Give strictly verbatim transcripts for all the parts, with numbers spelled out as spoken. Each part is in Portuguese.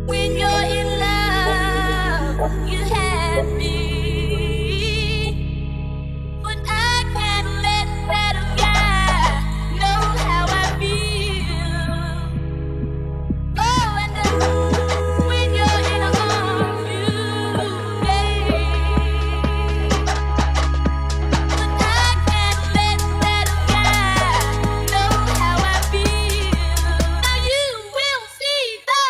When you're in love, you have me. But I can't let that guy know how I feel. Oh, and uh, when you're in a home, you, babe. But I can't let that guy know how I feel. Now you will see the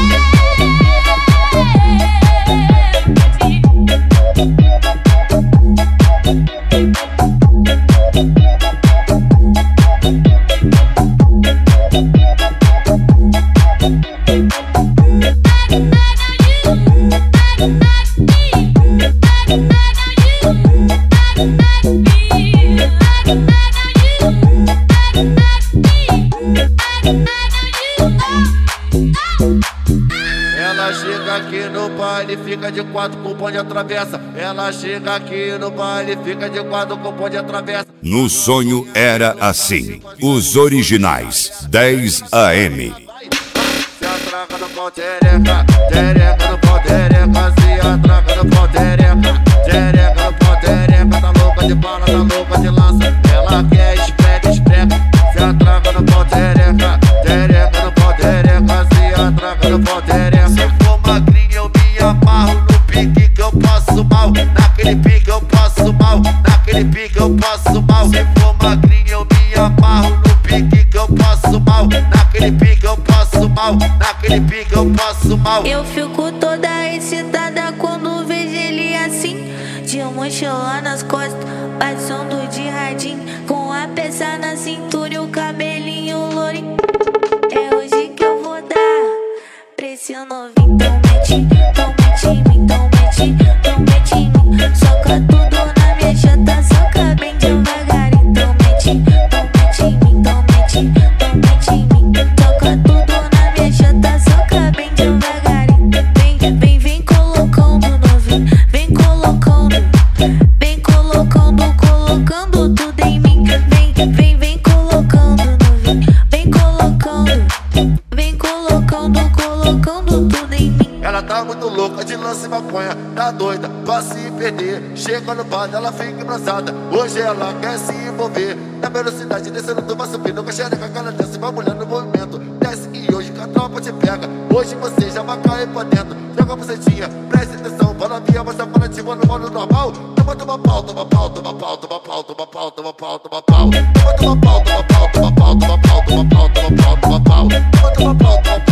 Ela chega aqui no baile, fica de quatro com o bonde atravessa. Ela chega aqui no baile, fica de quatro com o bonde atravessa. No sonho era assim. Os originais, dez A M. Se atraca no pau, tereca, tereca no pau, tereca. Se atraca no pau, tereca, tereca no pau, tereca. Tá louca de bala, tá louca de lança. Ela quer espreca, espreca. Se atraca no pau, tereca, tereca no pau, tereca. Se atraca no pau, tereca. Se for magrinha eu me amarro no pique que eu passo mal. Naquele pique eu passo mal, naquele pique eu passo mal. Se for magrinha eu me amarro no pique que eu passo mal. Naquele pique eu passo mal, naquele pique eu passo mal. eu fico toda excitada quando vejo ele assim, de mochila nas costas, passando de radinho, com a peça na cintura e o cabelinho lourinho. É hoje que eu vou dar pra esse novinho. Então mete, então mete em mim, então mete, então mete em mim. Soca tudo na minha chata, soca bem devagarinho. Então mete, então mete em mim, então mete, então mete em mim. Soca tudo na minha chata, soca bem devagarinho. Vem, vem, vem colocando novinho, vem colocando, vem colocando, colocando tudo em mim. Vem, vem, vem colocando novinho, vem colocando, vem colocando, colocando tudo em mim. Ela tá muito louca de lance e maconha, tá doida pra se perder. Chega no bar, ela fica embrasada. Hoje ela quer se envolver. Na velocidade descendo, tu vai subindo. Com a xereca, ela desce, vai mulher no movimento. Desce e hoje que a tropa te pega. Hoje você já vai cair pra dentro. Joga a bucetinha, preste atenção. Fala via, mas agora ativa no modo normal. Toma, toma pau, toma pau, toma pau, toma pau, toma pau, toma pau, toma pau. Toma, toma pau, toma pau, toma pau, toma pau, toma pau, toma pau, toma pau. Toma, toma pau, toma pau.